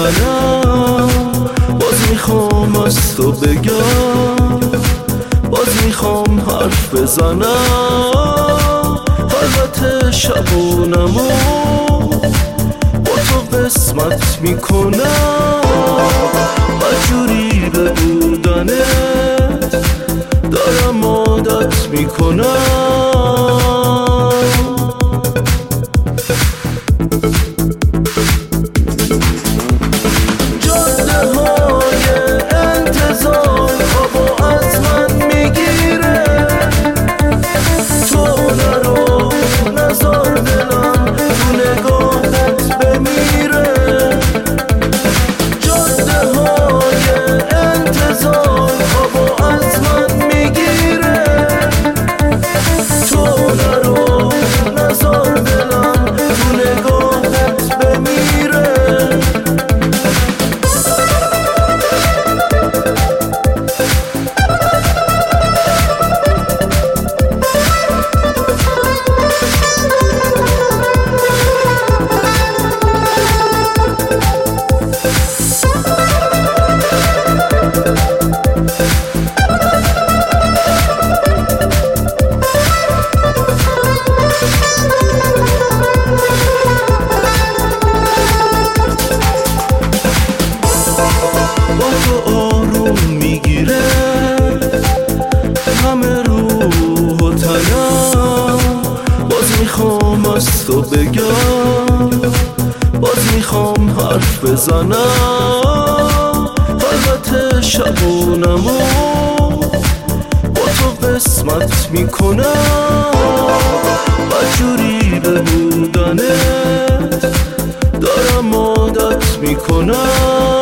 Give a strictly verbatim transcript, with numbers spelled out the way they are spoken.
تنم، باز میخوام از تو بگم، باز میخوام حرف بزنم. البته شبونمو با تو قسمت میکنم، بدجوری به بودنت دارم عادت میکنم. میخوام از تو بگم، باز میخوام حرف بزنم. البته شبونمو با تو قسمت میکنم، بدجوری به بودنت دارم عادت میکنم.